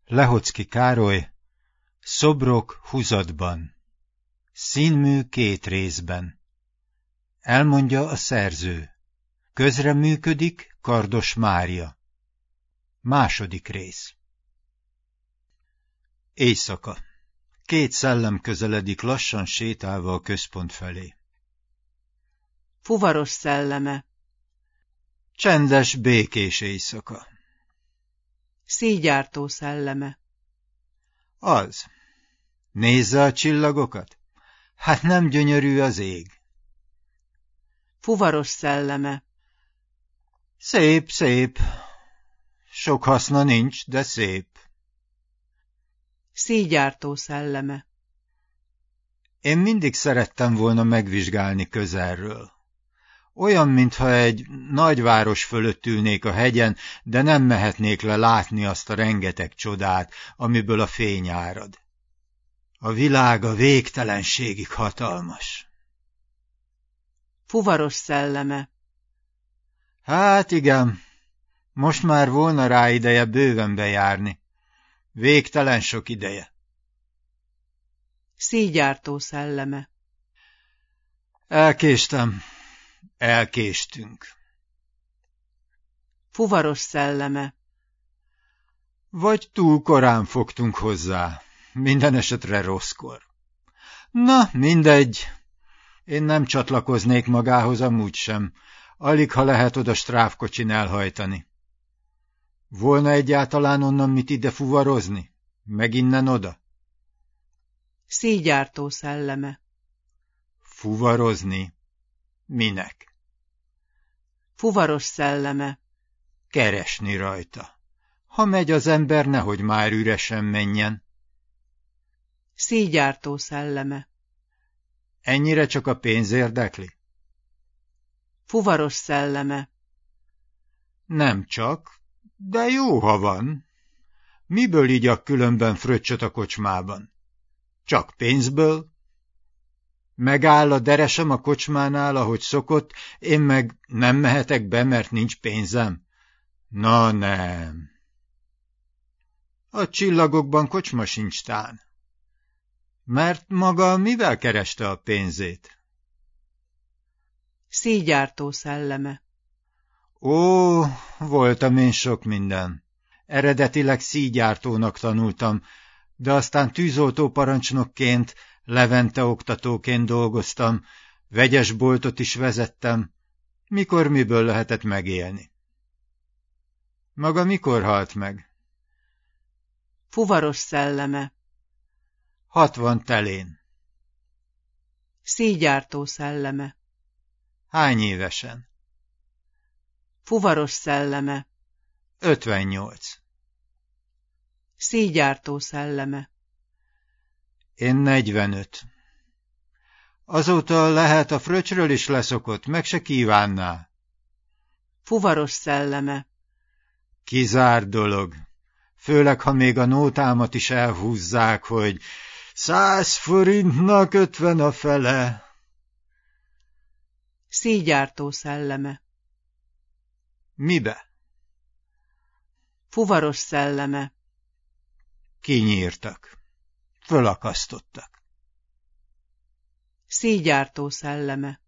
Lehocki Károly, Szobrok huzatban. Színmű 2 részben. Elmondja a szerző. Közreműködik Kardos Mária. 2. rész. Éjszaka. 2 szellem közeledik lassan sétálva a központ felé. Fuvaros szelleme. Csendes, békés éjszaka. Szígyártó szelleme. Az. Nézze a csillagokat. Hát nem gyönyörű az ég. Fuvaros szelleme. Szép, szép. Sok haszna nincs, de szép. Szígyártó szelleme. Én mindig szerettem volna megvizsgálni közelről. Olyan, mintha egy nagyváros fölött ülnék a hegyen, de nem mehetnék le látni azt a rengeteg csodát, amiből a fény árad. A világ a végtelenségig hatalmas. Fuvaros szelleme. Hát igen, most már volna rá ideje bőven bejárni. Végtelen sok ideje. Szígyártó szelleme. Elkéstem. Elkéstünk. Fuvaros szelleme. Vagy túl korán fogtunk hozzá. Minden esetre rosszkor. Na, mindegy. Én nem csatlakoznék magához amúgy sem. Alig, ha lehet oda stráfkocsin elhajtani. Volna egyáltalán onnan mit ide fuvarozni? Meg innen oda? Szígyártó szelleme. Fuvarozni? Minek? Fuvaros szelleme. Keresni rajta. Ha megy az ember, nehogy már üresen menjen. Szígyártó szelleme. Ennyire csak a pénz érdekli? Fuvaros szelleme. Nem csak, de jó, ha van. Miből igyak különben fröccsöt a kocsmában? Csak pénzből? Megáll a deresem a kocsmánál, ahogy szokott, én meg nem mehetek be, mert nincs pénzem? Na nem. A csillagokban kocsma sincs tán. Mert maga mivel kereste a pénzét? Szígyártó szelleme. Ó, voltam én sok minden. Eredetileg szígyártónak tanultam, de aztán tűzoltóparancsnokként, Levente oktatóként dolgoztam, vegyes boltot is vezettem, mikor miből lehetett megélni. Maga mikor halt meg? Fuvaros szelleme. 60 telén. Szígyártó szelleme. Hány évesen? Fuvaros szelleme. 58. Szígyártó szelleme. Én 45. Azóta lehet a fröccsről is leszokott, meg se kívánná. Fuvaros szelleme. Kizárt dolog. Főleg, ha még a nótámat is elhúzzák, hogy 100 forintnak 50 a fele. Szígyártó szelleme. Mibe? Fuvaros szelleme. Kinyírtak. Fölakasztottak. Szígyártó szelleme.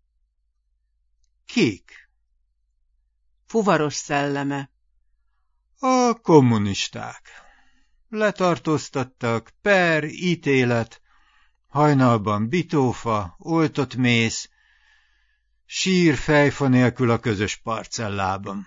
Kik? Fuvaros szelleme. A kommunisták. Letartóztattak, per, ítélet, hajnalban bitófa, oltott mész, sír fejfa nélkül a közös parcellában.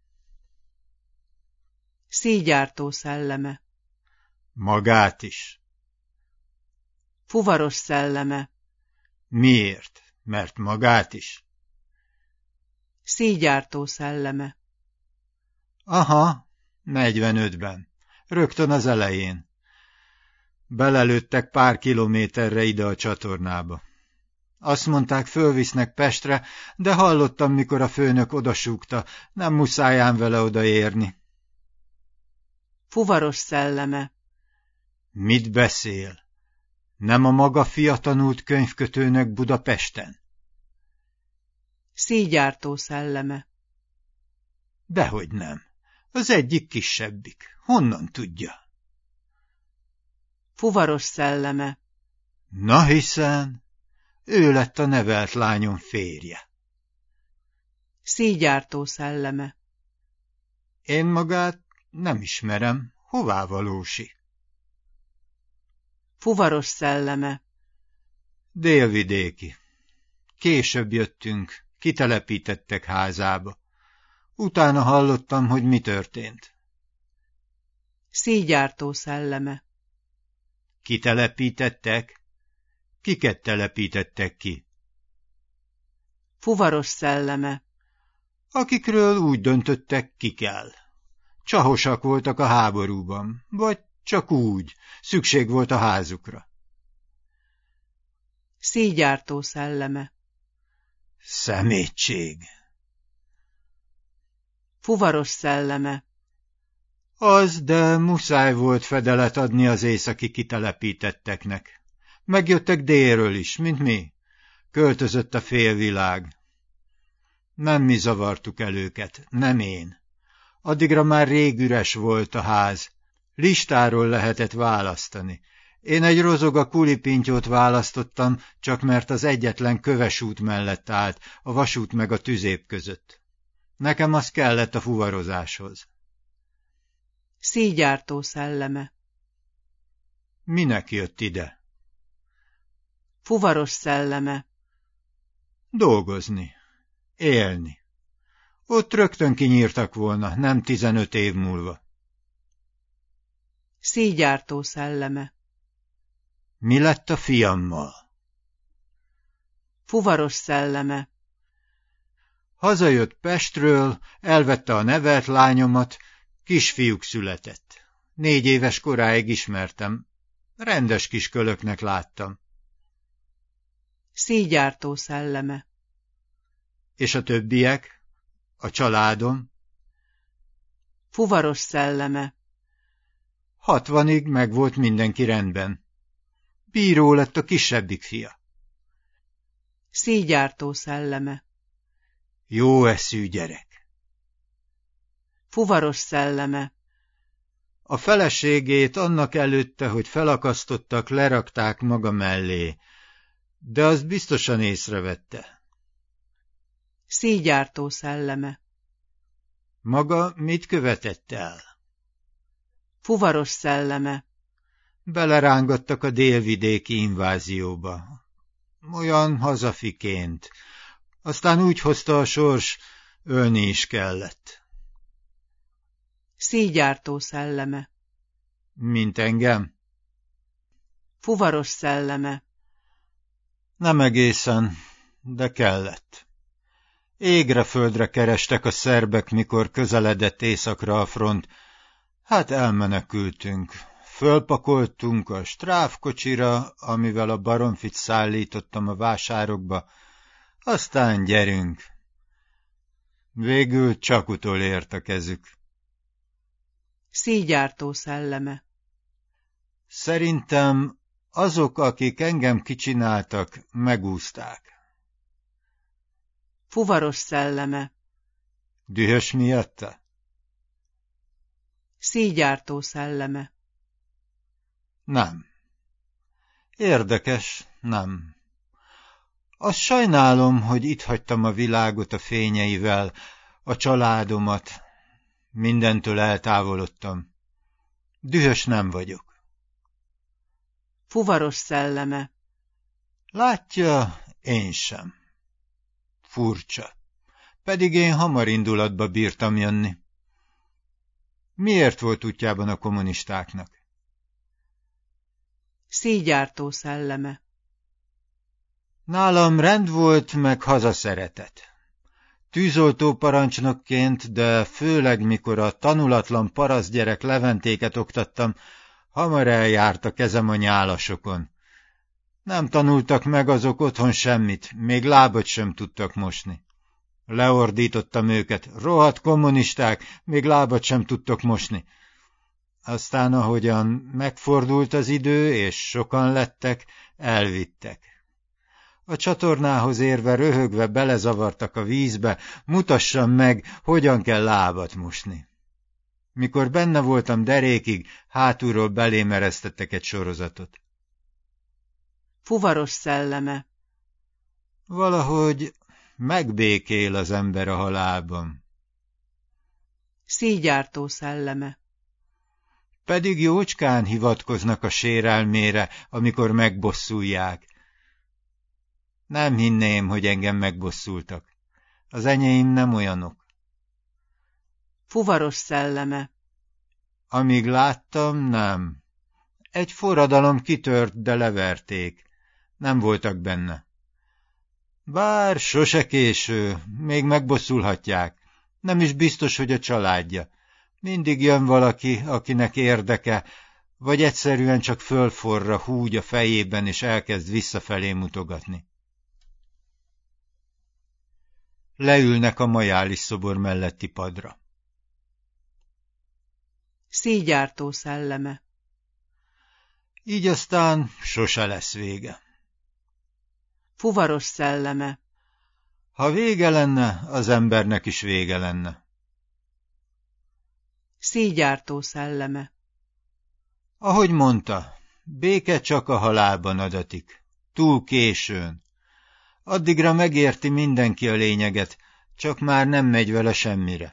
Szígyártó szelleme. Magát is. Fuvaros szelleme. Miért? Mert magát is. Szígyártó szelleme. Aha, 45-ben. Rögtön az elején. Belelőttek pár kilométerre ide a csatornába. Azt mondták, fölvisznek Pestre, de hallottam, mikor a főnök odasúgta, nem muszáján vele odaérni. Fuvaros szelleme. Mit beszél? Nem a maga fia tanult könyvkötőnök Budapesten? Szígyártó szelleme. Dehogy nem. Az egyik kisebbik. Honnan tudja? Fuvaros szelleme. Na hiszen, ő lett a nevelt lányom férje. Szígyártó szelleme. Én magát nem ismerem, hová valósi? Fuvaros szelleme. Délvidéki. Később jöttünk, kitelepítettek házába. Utána hallottam, hogy mi történt. Szígyártó szelleme. Kitelepítettek? Kiket telepítettek ki? Fuvaros szelleme. Akikről úgy döntöttek, ki kell. Csahosak voltak a háborúban, vagy csak úgy, szükség volt a házukra. Szígyártó szelleme. Szemétség. Fuvaros szelleme. Az, de muszáj volt fedelet adni az északi kitelepítetteknek. Megjöttek délről is, mint mi. Költözött a félvilág. Nem mi zavartuk el őket, nem én. Addigra már rég üres volt a ház. Listáról lehetett választani. Én egy rozoga kulipintyót választottam, csak mert az egyetlen kövesút mellett állt, a vasút meg a tüzép között. Nekem az kellett a fuvarozáshoz. Szígyártó szelleme. Minek jött ide? Fuvaros szelleme. Dolgozni. Élni. Ott rögtön kinyírtak volna, nem 15 év múlva. Szígyártó szelleme. Mi lett a fiammal? Fuvaros szelleme. Hazajött Pestről, elvette a nevelt lányomat, kisfiúk született. 4 éves koráig ismertem. Rendes kiskölöknek láttam. Szígyártó szelleme. És a többiek? A családom? Fuvaros szelleme. 60-ig meg volt mindenki rendben. Bíró lett a kisebbik fia. Szígyártó szelleme. Jó eszű gyerek. Fuvaros szelleme. A feleségét annak előtte, hogy felakasztottak, lerakták maga mellé, de azt biztosan észrevette. Szígyártó szelleme. Maga mit követett el? Fuvaros szelleme. Belerángattak a délvidéki invázióba. Olyan hazafiként. Aztán úgy hozta a sors, ölni is kellett. Szígyártó szelleme. Mint engem? Fuvaros szelleme. Nem egészen, de kellett. Égre-földre kerestek a szerbek, mikor közeledett északra a front. Hát elmenekültünk. Fölpakoltunk a stráfkocsira, amivel a baromfit szállítottam a vásárokba, aztán gyerünk. Végül csak utolért a kezük. Szígyártó szelleme. Szerintem azok, akik engem kicsináltak, megúzták. Fuvaros szelleme. Dühös miatta? Szígyártó szelleme. Nem. Érdekes, nem. Azt sajnálom, hogy itt hagytam a világot a fényeivel, a családomat. Mindentől eltávolodtam. Dühös nem vagyok. Fuvaros szelleme. Látja, én sem. Furcsa. Pedig én hamar indulatba bírtam jönni. Miért volt útjában a kommunistáknak? Szígyártó szelleme. Nálam rend volt, meg hazaszeretet. Tűzoltó parancsnokként, de főleg mikor a tanulatlan parasztgyerek Leventéket oktattam, hamar eljárt a kezem a nyálasokon. Nem tanultak meg azok otthon semmit, még lábat sem tudtak mosni. Leordítottam őket, rohadt kommunisták, még lábat sem tudtok mosni. Aztán, ahogyan megfordult az idő, és sokan lettek, elvittek. A csatornához érve röhögve belezavartak a vízbe, mutassam meg, hogyan kell lábat mosni. Mikor benne voltam derékig, hátulról belém eresztettek egy sorozatot. Fuvaros szelleme. Valahogy megbékél az ember a halálban. Szígyártó szelleme. Pedig jócskán hivatkoznak a sérelmére, amikor megbosszulják. Nem hinném, hogy engem megbosszultak. Az enyém nem olyanok. Fuvaros szelleme. Amíg láttam, nem. Egy forradalom kitört, de leverték. Nem voltak benne. Bár sose késő, még megbosszulhatják. Nem is biztos, hogy a családja. Mindig jön valaki, akinek érdeke, vagy egyszerűen csak fölforra húgy a fejében, és elkezd visszafelé mutogatni. Leülnek a majális szobor melletti padra. Szígyártó szelleme. Így aztán sose lesz vége. Fuvaros szelleme. Ha vége lenne, az embernek is vége lenne. Szígyártó szelleme. Ahogy mondta, béke csak a halálban adatik. Túl későn. Addigra megérti mindenki a lényeget, csak már nem megy vele semmire.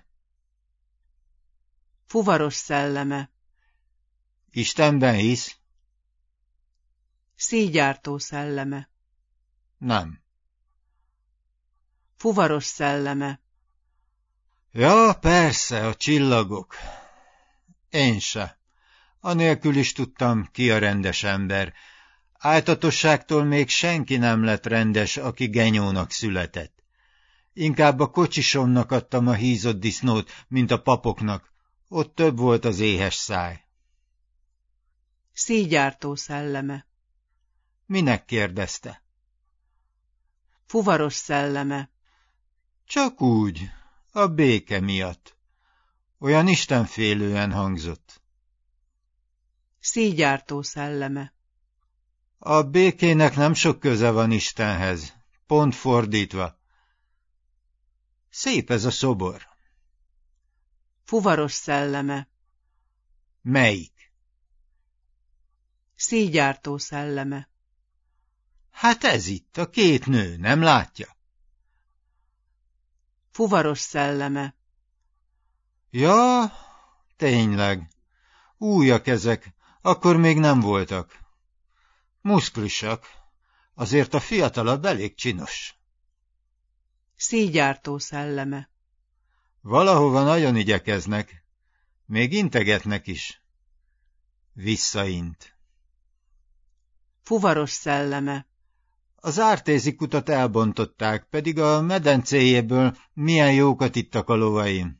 Fuvaros szelleme. Istenben hisz? Szígyártó szelleme. Nem. Fuvaros szelleme. Ja, persze, a csillagok. Én se. Anélkül is tudtam, ki a rendes ember. Áltatosságtól még senki nem lett rendes, aki genyónak született. Inkább a kocsisomnak adtam a hízott disznót, mint a papoknak. Ott több volt az éhes száj. Szígyártó szelleme. Minek kérdezte? Fuvaros szelleme. Csak úgy, a béke miatt. Olyan istenfélően hangzott. Szígyártó szelleme. A békének nem sok köze van Istenhez, pont fordítva. Szép ez a szobor. Fuvaros szelleme. Melyik? Szígyártó szelleme. Hát ez itt, a két nő, nem látja? Fuvaros szelleme. Ja, tényleg. Újak ezek, akkor még nem voltak. Muszklisak, azért a fiatalabb elég csinos. Szígyártó szelleme. Valahova nagyon igyekeznek, még integetnek is. Visszaint. Fuvaros szelleme. Az ártézi kutat elbontották, pedig a medencéjéből milyen jókat ittak a lovaim.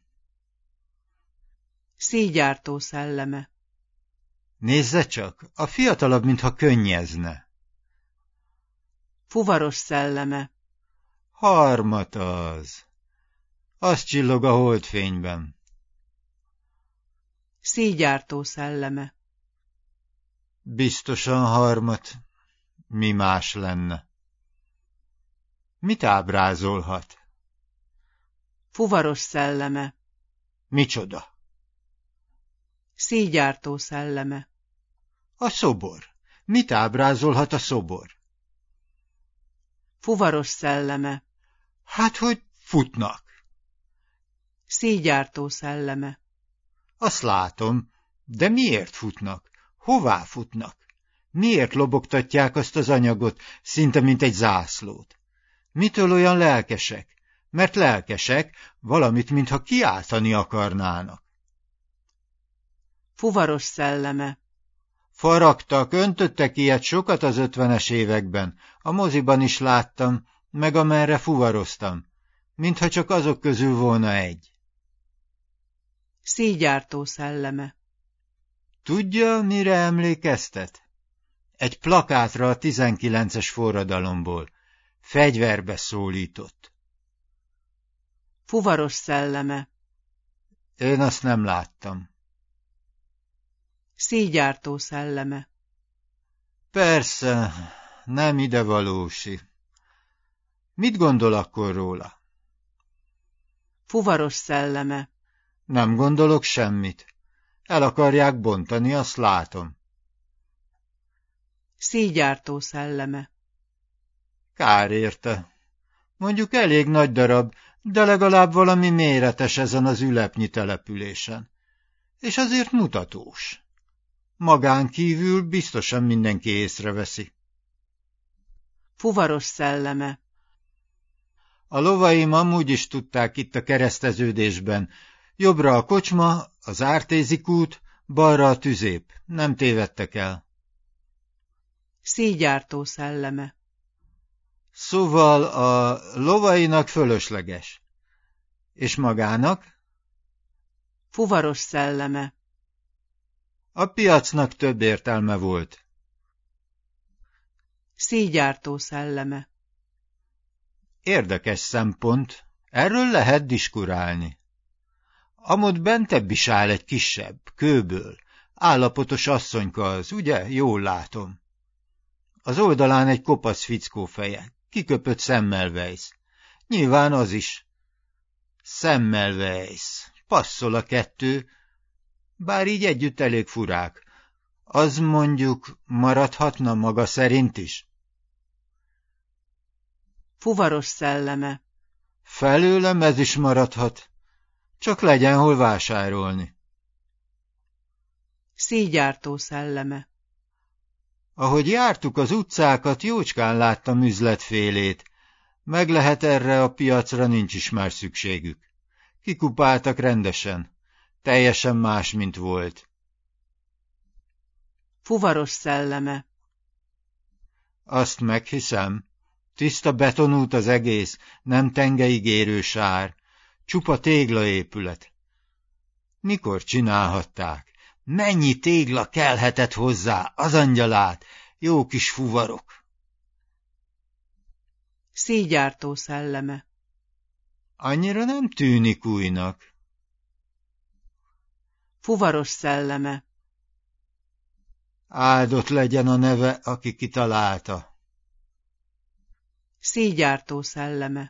Szígyártó szelleme. Nézze csak, a fiatalabb, mintha könnyezne. Fuvaros szelleme. Harmat az. Az csillog a holdfényben. Szígyártó szelleme. Biztosan harmat. Mi más lenne? Mit ábrázolhat? Fuvaros szelleme. Micsoda? Szígyártó szelleme. A szobor. Mit ábrázolhat a szobor? Fuvaros szelleme. Hát, hogy futnak. Szígyártó szelleme. Azt látom, de miért futnak? Hová futnak? Miért lobogtatják azt az anyagot, szinte mint egy zászlót? Mitől olyan lelkesek? Mert lelkesek, valamit, mintha kiáltani akarnának. Fuvaros szelleme. Faragtak, öntöttek ilyet sokat az 50-es években. A moziban is láttam, meg amerre fuvaroztam. Mintha csak azok közül volna egy. Szígyártó szelleme. Tudja, mire emlékeztet? Egy plakátra a 19-es forradalomból. Fegyverbe szólított. Fuvaros szelleme. Én azt nem láttam. Szígyártó szelleme. Persze, nem idevalósi. Mit gondol akkor róla? Fuvaros szelleme. Nem gondolok semmit. El akarják bontani, azt látom. Szíjgyártó szelleme. Kár érte. Mondjuk elég nagy darab, de legalább valami méretes ezen az ülepnyi településen. És azért mutatós. Magán kívül biztosan mindenki észreveszi. Fuvaros szelleme. A lovaim amúgy is tudták itt a kereszteződésben. Jobbra a kocsma, az Ártézi kút, balra a tüzép. Nem tévedtek el. Szíjgyártó szelleme. Szóval a lovainak fölösleges. És magának? Fuvaros szelleme. A piacnak több értelme volt. Szíjgyártó szelleme. Érdekes szempont. Erről lehet diskurálni. Amott bentebb is áll egy kisebb, kőből. Állapotos asszonyka az, ugye? Jól látom. Az oldalán egy kopasz fickó feje, kiköpött Semmelweis. Nyilván az is. Semmelweis. Passzol a kettő, bár így együtt elég furák. Az mondjuk maradhatna maga szerint is. Fuvaros szelleme. Felőlem ez is maradhat. Csak legyen hol vásárolni. Szíjgyártó szelleme. Ahogy jártuk az utcákat, jócskán láttam üzletfélét. Meg lehet erre a piacra nincs is már szükségük. Kikupáltak rendesen. Teljesen más, mint volt. Fuvaros szelleme. Azt meghiszem. Tiszta betonút az egész, nem tengeig érő sár. Csupa téglaépület. Mikor csinálhatták? Mennyi tégla kelhetett hozzá, az angyalát, jó kis fuvarok. Szíjgyártó szelleme. Annyira nem tűnik újnak. Fuvaros szelleme. Áldott legyen a neve, aki kitalálta. Szíjgyártó szelleme.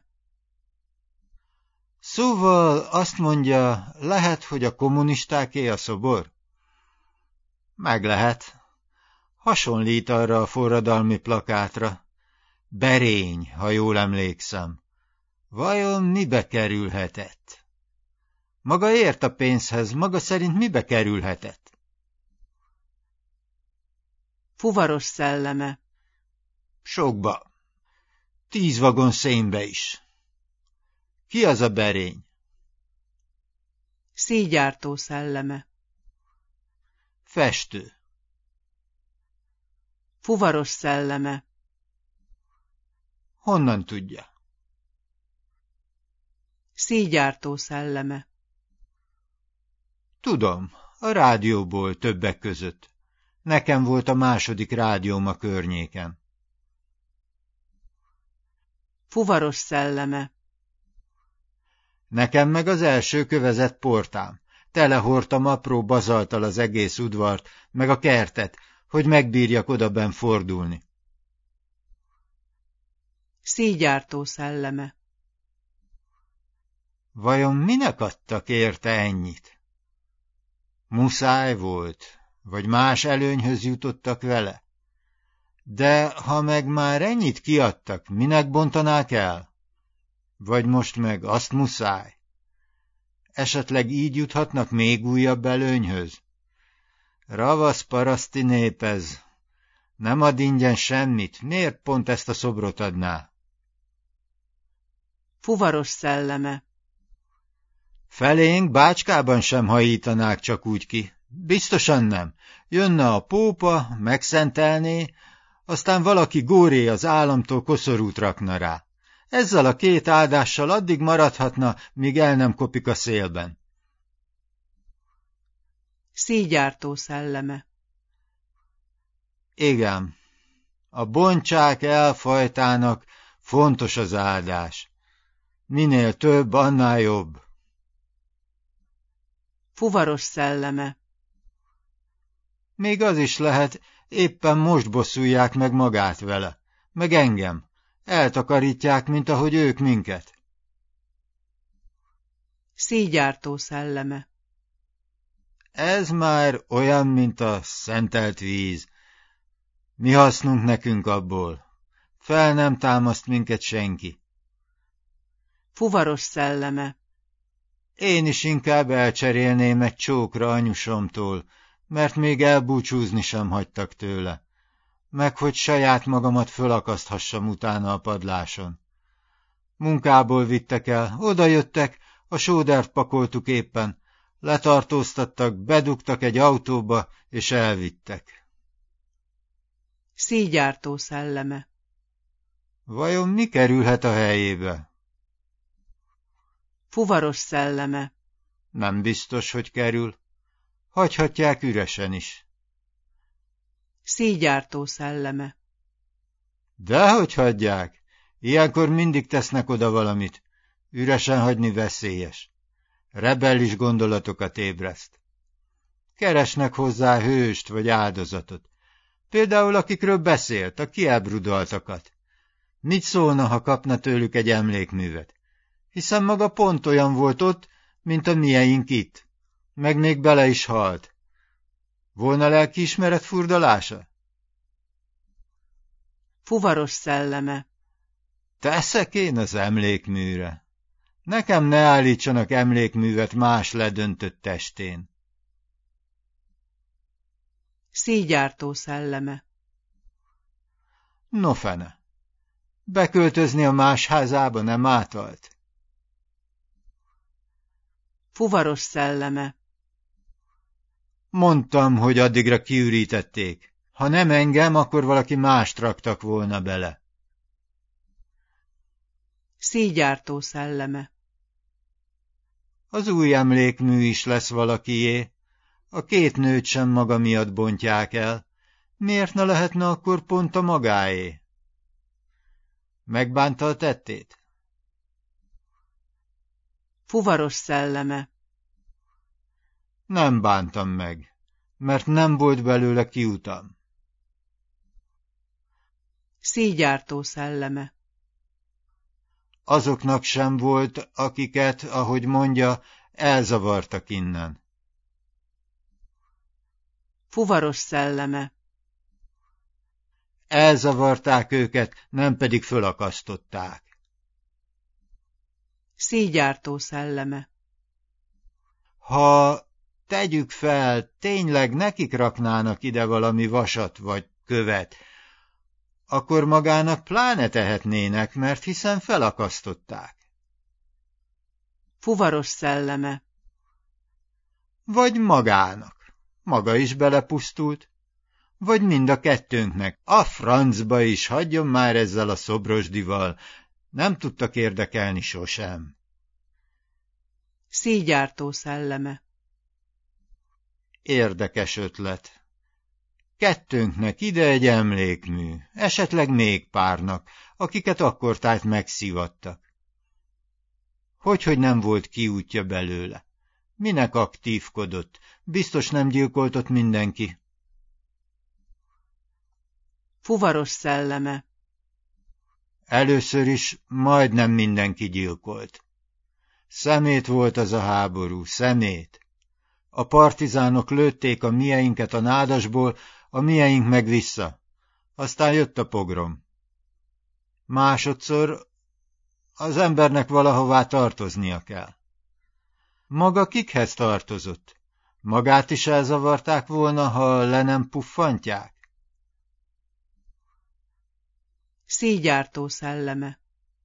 Szóval azt mondja, lehet, hogy a kommunistáké a szobor? Meg lehet. Hasonlít arra a forradalmi plakátra. Berény, ha jól emlékszem. Vajon mibe kerülhetett? Maga ért a pénzhez, maga szerint mibe kerülhetett? Fuvaros szelleme. Sokba. 10 vagon szénbe is. Ki az a berény? Szíjgyártó szelleme. Festő. Fuvaros szelleme. Honnan tudja? Szíjgyártó szelleme. Tudom, a rádióból többek között. Nekem volt a második rádióm a környéken. Fuvaros szelleme. Nekem meg az első kövezett portám. Telehordtam apró bazalttal az egész udvart, meg a kertet, hogy megbírjak odabenn fordulni. Szíjgyártó szelleme. Vajon minek adtak érte ennyit? Muszáj volt, vagy más előnyhöz jutottak vele? De ha meg már ennyit kiadtak, minek bontanák el? Vagy most meg azt muszáj? Esetleg így juthatnak még újabb előnyhöz? Ravasz paraszti nép ez. Nem ad ingyen semmit, miért pont ezt a szobrot adná? Fuvaros szelleme. Felénk Bácskában sem hajítanák csak úgy ki. Biztosan nem. Jönne a pópa, megszentelné, aztán valaki góré az államtól koszorút rakna rá. Ezzel a 2 áldással addig maradhatna, míg el nem kopik a szélben. Szíjgyártó szelleme. Igen, a boncsák elfajtának fontos az áldás. Minél több, annál jobb. Fuvaros szelleme. Még az is lehet, éppen most bosszulják meg magát vele, meg engem. Eltakarítják, mint ahogy ők minket. Szíjgyártó szelleme. Ez már olyan, mint a szentelt víz. Mi hasznunk nekünk abból? Fel nem támaszt minket senki. Fuvaros szelleme. Én is inkább elcserélném egy csókra anyusomtól, mert még elbúcsúzni sem hagytak tőle, meg hogy saját magamat fölakaszthassam utána a padláson. Munkából vittek el, odajöttek, a sódert pakoltuk éppen, letartóztattak, bedugtak egy autóba, és elvittek. Szígyártó szelleme. Vajon mi kerülhet a helyébe? Fuvaros szelleme. Nem biztos, hogy kerül. Hagyhatják üresen is. Szígyártó szelleme. Dehogy hagyják. Ilyenkor mindig tesznek oda valamit. Üresen hagyni veszélyes. Rebellis gondolatokat ébreszt. Keresnek hozzá hőst vagy áldozatot. Például akikről beszélt, a kiábrudaltakat. Mit szólna, ha kapna tőlük egy emlékművet? Hiszen maga pont olyan volt ott, mint a mieink itt. Meg még bele is halt. Volna lelkiismeret furdalása? Fuvaros szelleme. Teszek én az emlékműre. Nekem ne állítsanak emlékművet más ledöntött testén. Szígyártó szelleme. No fene. Beköltözni a más házába nem átalt. Fuvaros szelleme. Mondtam, hogy addigra kiürítették. Ha nem engem, akkor valaki mást raktak volna bele. Szígyártó szelleme. Az új emlékmű is lesz valakié. A két nőt sem maga miatt bontják el. Miért ne lehetne akkor pont a magáé? Megbánta a tettét? Fuvaros szelleme. Nem bántam meg, mert nem volt belőle kiutam. Szígyártó szelleme. Azoknak sem volt, akiket, ahogy mondja, elzavartak innen. Fuvaros szelleme. Elzavarták őket, nem pedig fölakasztották. Szígyártó szelleme. Ha tegyük fel, tényleg nekik raknának ide valami vasat vagy követ, akkor magának pláne tehetnének, mert hiszen felakasztották. Fuvaros szelleme. Vagy magának. Maga is belepusztult. Vagy mind a kettőnknek. A francba is, hagyjon már ezzel a szobrosdival. Nem tudtak érdekelni sosem. Szígyártó szelleme. Érdekes ötlet. Kettőnknek ide egy emlékmű, esetleg még párnak, akiket akkortájt megszivattak. Hogy nem volt kiútja belőle? Minek aktívkodott? Biztos nem gyilkolt ott mindenki. Fuvaros szelleme. Először is majdnem mindenki gyilkolt. Szemét volt az a háború, szemét. A partizánok lőtték a mieinket a nádasból, a mieink meg vissza. Aztán jött a pogrom. Másodszor az embernek valahová tartoznia kell. Maga kikhez tartozott? Magát is elzavarták volna, ha le nem puffantják? Szígyártó szelleme.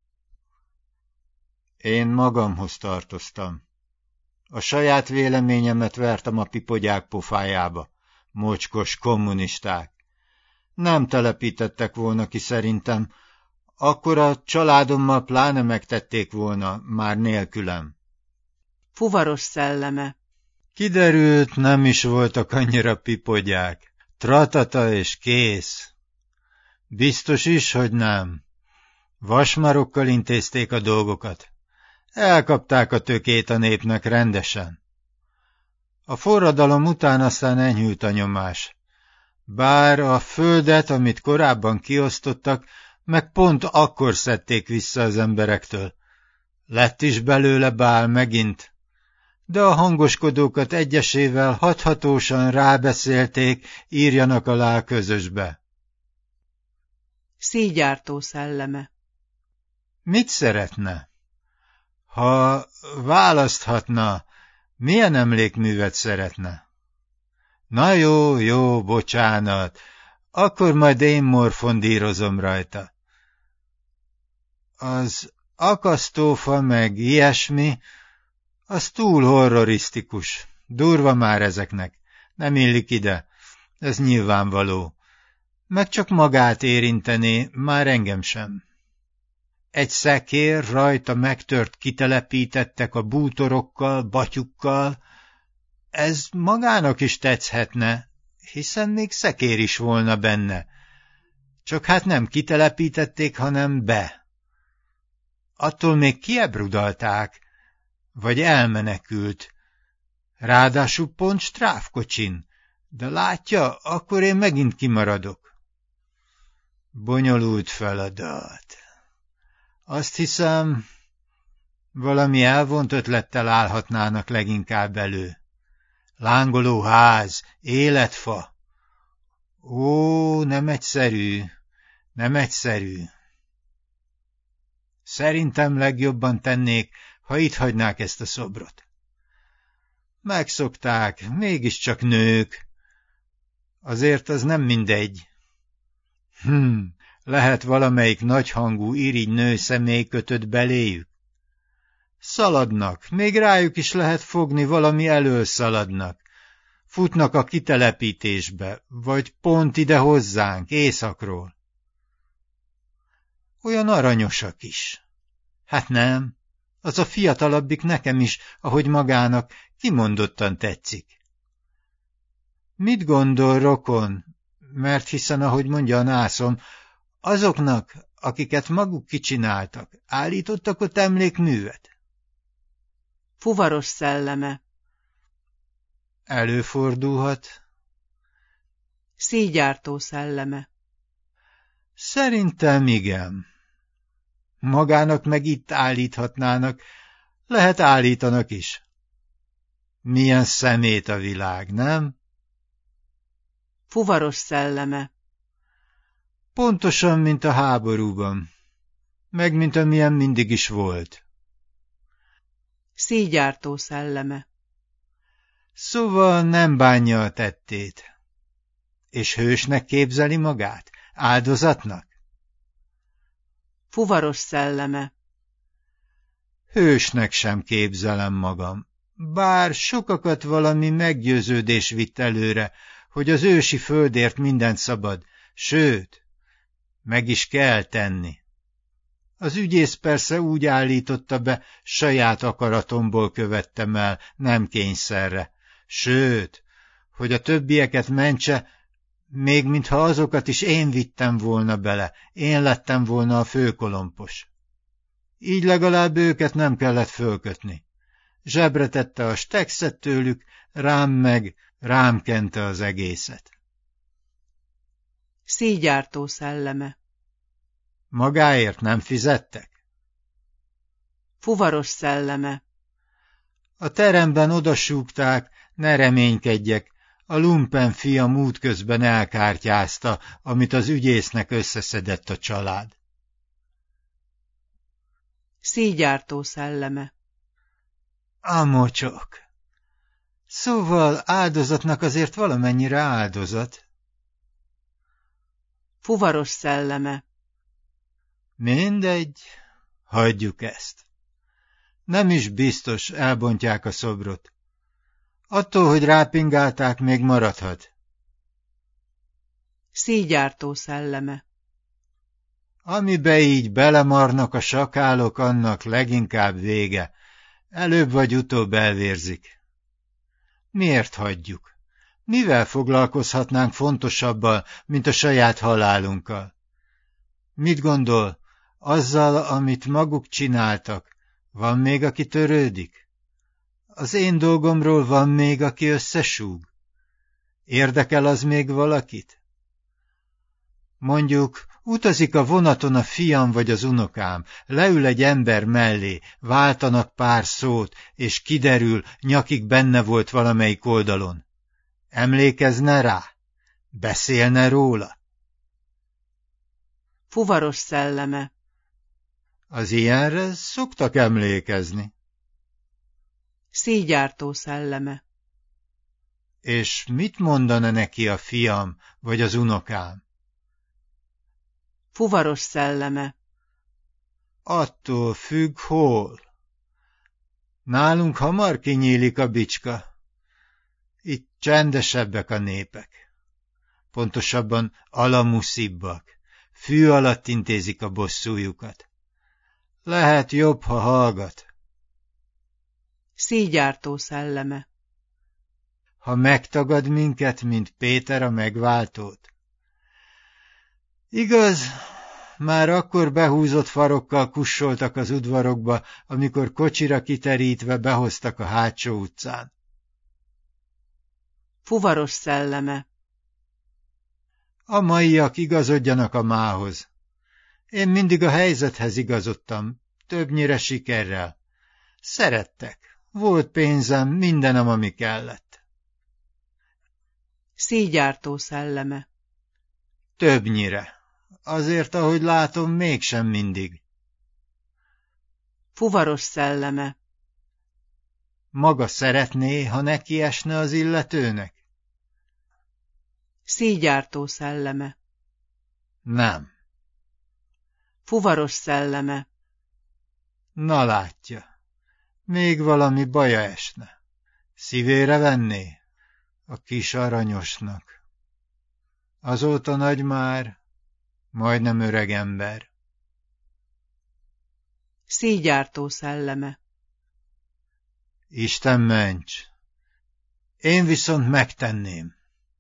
Én magamhoz tartoztam. A saját véleményemet vertem a pipogyák pofájába. Mocskos kommunisták. Nem telepítettek volna ki szerintem, akkor a családommal pláne megtették volna, már nélkülem. Fuvaros szelleme. Kiderült, nem is voltak annyira pipogyák. Tratata és kész. Biztos is, hogy nem. Vasmarokkal intézték a dolgokat. Elkapták a tökét a népnek rendesen. A forradalom után aztán enyhült a nyomás. Bár a földet, amit korábban kiosztottak, meg pont akkor szedték vissza az emberektől. Lett is belőle bál megint. de a hangoskodókat egyesével hathatósan rábeszélték, írjanak alá a közösbe. Szígyártó szelleme. Mit szeretne? Ha választhatna, milyen emlékművet szeretne? Na jó, bocsánat, akkor majd én morfondírozom rajta. Az akasztófa meg ilyesmi, az túl horrorisztikus, durva már ezeknek, nem illik ide, ez nyilvánvaló. Meg csak magát érintené, már engem sem. Egy szekér, rajta megtört kitelepítettek a bútorokkal, batyukkal, ez magának is tetszhetne, hiszen még szekér is volna benne. Csak hát nem kitelepítették, hanem be. Attól még kiebrudalták, vagy elmenekült. Ráadásul pont stráfkocsin, de látja, akkor én megint kimaradok. Bonyolult feladat. Azt hiszem, valami elvont ötlettel állhatnának leginkább elő. Lángoló ház, életfa. Ó, nem egyszerű, nem egyszerű. Szerintem legjobban tennék, ha itt hagynák ezt a szobrot. Megszokták, mégiscsak nők. Azért az nem mindegy. Lehet valamelyik nagyhangú irigy nő személy kötött beléjük. Szaladnak, még rájuk is lehet fogni, valami elől szaladnak. Futnak a kitelepítésbe, vagy pont ide hozzánk, északról. Olyan aranyosak is. Hát nem, az a fiatalabbik nekem is, ahogy magának, kimondottan tetszik. Mit gondol, rokon? Mert hiszen, ahogy mondja a nászom, azoknak, akiket maguk kicsináltak, állítottak ott emlékművet? Fuvaros szelleme. Előfordulhat. Szígyártó szelleme. Szerintem igen. Magának meg itt állíthatnának, lehet állítanak is. Milyen szemét a világ, nem? Fuvaros szelleme. Pontosan, mint a háborúban, meg mint amilyen mindig is volt. Szígyártó szelleme. Szóval nem bánja a tettét. És hősnek képzeli magát? Áldozatnak? Fuvaros szelleme. Hősnek sem képzelem magam, bár sokakat valami meggyőződés vitt előre, hogy az ősi földért mindent szabad, sőt, meg is kell tenni. Az ügyész persze úgy állította be, saját akaratomból követtem el, nem kényszerre. Sőt, hogy a többieket mentse, még mintha azokat is én vittem volna bele, én lettem volna a főkolompos. Így legalább őket nem kellett fölkötni. Zsebre tette a stekszet tőlük, rám kente az egészet. Szígyártó szelleme. Magáért nem fizettek? Fuvaros szelleme. A teremben odasúgták, ne reménykedjek, a lumpen fiam útközben elkártyázta, amit az ügyésznek összeszedett a család. Szígyártó szelleme. A mocsok. Szóval áldozatnak azért valamennyire áldozat. Fuvaros szelleme. Mindegy, hagyjuk ezt. Nem is biztos, elbontják a szobrot. Attól, hogy rápingálták, még maradhat. Szígyártó szelleme. Amibe így belemarnak a sakálok, annak leginkább vége. Előbb vagy utóbb elvérzik. Miért hagyjuk? Mivel foglalkozhatnánk fontosabbal, mint a saját halálunkkal? Mit gondol, azzal, amit maguk csináltak, van még, aki törődik? Az én dolgomról van még, aki összesúg? Érdekel az még valakit? Mondjuk, Utazik a vonaton a fiam vagy az unokám, leül egy ember mellé, váltanak pár szót, és kiderül, nyakig benne volt valamelyik oldalon. Emlékezne rá? Beszélne róla? Fuvaros szelleme. Az ilyenre szoktak emlékezni. Szígyártó szelleme. És mit mondana neki a fiam vagy az unokám? Fuvaros szelleme. Attól függ, hol. Nálunk hamar kinyílik a bicska. Itt csendesebbek a népek. Pontosabban alamuszibbak. Fű alatt intézik a bosszújukat. Lehet jobb, ha hallgat. Szígyártó szelleme. Ha megtagad minket, mint Péter a megváltót. Igaz, már akkor behúzott farokkal kussoltak az udvarokba, amikor kocsira kiterítve behoztak a hátsó utcán. Fuvaros szelleme. A maiak igazodjanak a mához. Én mindig a helyzethez igazodtam, többnyire sikerrel. Szerettek, volt pénzem, mindenem, ami kellett. Szígyártó szelleme. Többnyire. Azért, ahogy látom, mégsem mindig. Fuvaros szelleme. Maga szeretné, ha neki esne az illetőnek? Szígyártó szelleme. Nem. Fuvaros szelleme. Na látja, még valami baja esne. Szívére venné? A kis aranyosnak. Azóta nagy már, majdnem öreg ember. Szígyártó szelleme. Isten ments! Én viszont megtenném.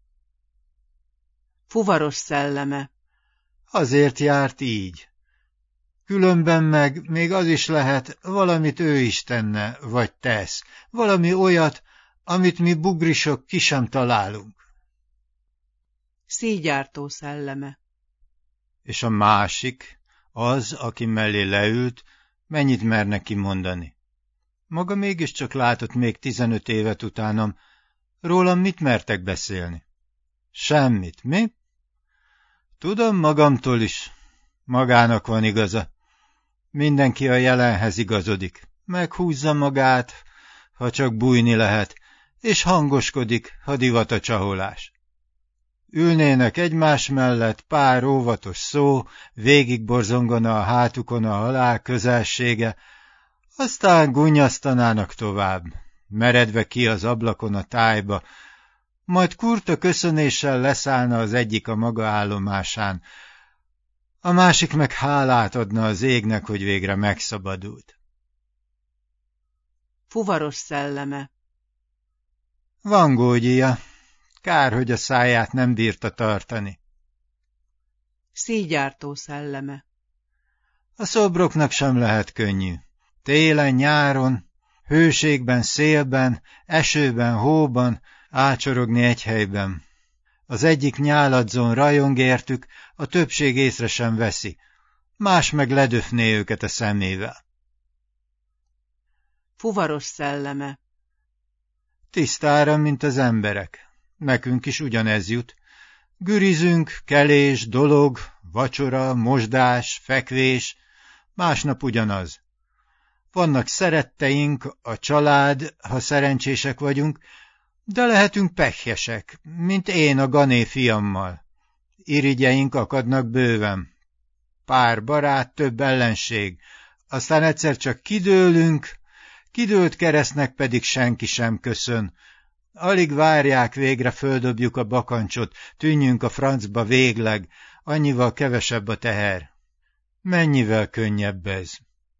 Fuvaros szelleme. Azért járt így. Különben meg még az is lehet, valamit ő is tenne, vagy tesz. Valami olyat, amit mi bugrisok ki sem találunk. Szígyártó szelleme. És a másik, az, aki mellé leült, mennyit mer neki mondani? Maga mégiscsak látott még 15 évet utánam. Rólam mit mertek beszélni? Semmit, mi? Tudom magamtól is. Magának van igaza. Mindenki a jelenhez igazodik. Meghúzza magát, ha csak bújni lehet, és hangoskodik, ha divat a csaholás. Ülnének egymás mellett, pár óvatos szó, végigborzongana a hátukon a halál közelsége, aztán gunnyasztanának tovább, meredve ki az ablakon a tájba, majd kurta köszönéssel leszállna az egyik a maga állomásán, a másik meg hálát adna az égnek, hogy végre megszabadult. Fuvaros szelleme. Van gógyia, kár, hogy a száját nem bírta tartani. Szígyártó szelleme. A szobroknak sem lehet könnyű. Télen, nyáron, hőségben, szélben, esőben, hóban ácsorogni egy helyben. Az egyik nyáladzon rajong értük, a többség észre sem veszi, más meg ledöfné őket a szemével. Fuvaros szelleme. Tisztára, mint az emberek. Nekünk is ugyanez jut. Gürizünk, kelés, dolog, vacsora, mosdás, fekvés, másnap ugyanaz. Vannak szeretteink, a család, ha szerencsések vagyunk, de lehetünk pehjesek, mint én a Gané fiammal. Irigyeink akadnak bőven. Pár barát, több ellenség, aztán egyszer csak kidőlünk, kidőlt keresztnek pedig senki sem köszön. Alig várják, végre földobjuk a bakancsot, tűnjünk a francba végleg, annyival kevesebb a teher. Mennyivel könnyebb ez?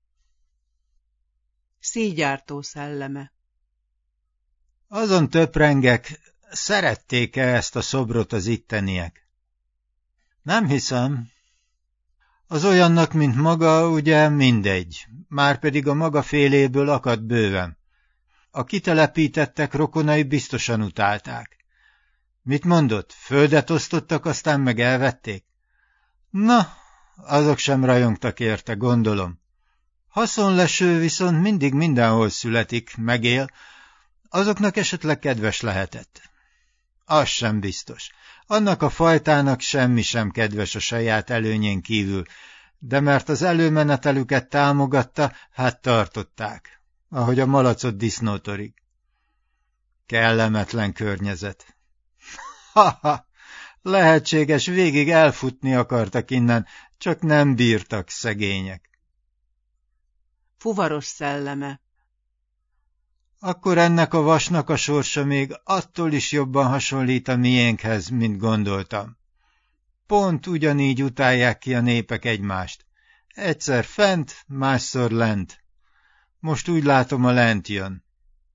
Szígyártó szelleme. Azon töprengek, szerették-e ezt a szobrot az itteniek? Nem hiszem. Az olyannak, mint maga, ugye mindegy, márpedig a maga féléből akad bőven. A kitelepítettek rokonai biztosan utálták. Mit mondott? Földet osztottak, aztán meg elvették? Na, azok sem rajongtak érte, gondolom. Haszonleső viszont mindig mindenhol születik, megél, azoknak esetleg kedves lehetett. Az sem biztos. Annak a fajtának semmi sem kedves a saját előnyén kívül, de mert az előmenetelüket támogatta, hát tartották, ahogy a malacot disznótorig. Kellemetlen környezet. Ha-ha! Lehetséges, végig elfutni akartak innen, csak nem bírtak, szegények. Fuvaros szelleme. Akkor ennek a vasnak a sorsa még attól is jobban hasonlít a miénkhez, mint gondoltam. Pont ugyanígy utálják ki a népek egymást. Egyszer fent, másszor lent. Most úgy látom, a lent jön.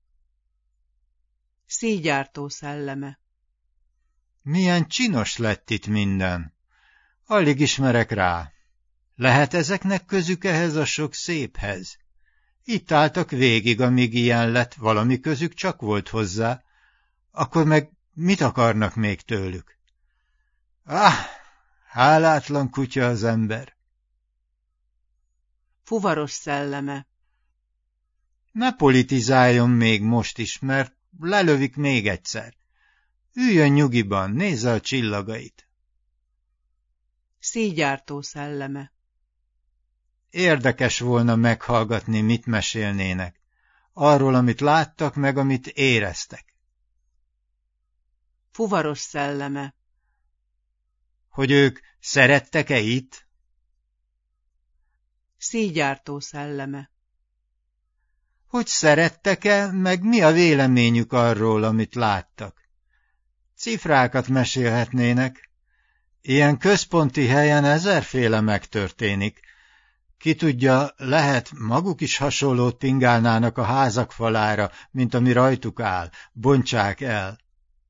Szígyártó szelleme. Milyen csinos lett itt minden. Alig ismerek rá. Lehet ezeknek közük ehhez a sok széphez? Itt álltak végig, amíg ilyen lett, valami közük csak volt hozzá. Akkor meg mit akarnak még tőlük? Hálátlan kutya az ember. Fuvaros szelleme. Ne politizáljon még most is, mert lelövik még egyszer. Üljön nyugiban, nézze a csillagait. Szígyártó szelleme. Érdekes volna meghallgatni, mit mesélnének. Arról, amit láttak, meg amit éreztek. Fuvaros szelleme. Hogy ők szerettek-e itt? Szígyártó szelleme. Hogy szerettek-e, meg mi a véleményük arról, amit láttak? Cifrákat mesélhetnének. Ilyen központi helyen ezerféle megtörténik. Ki tudja, lehet, maguk is hasonlót pingálnának a házak falára, mint ami rajtuk áll. Bontsák el.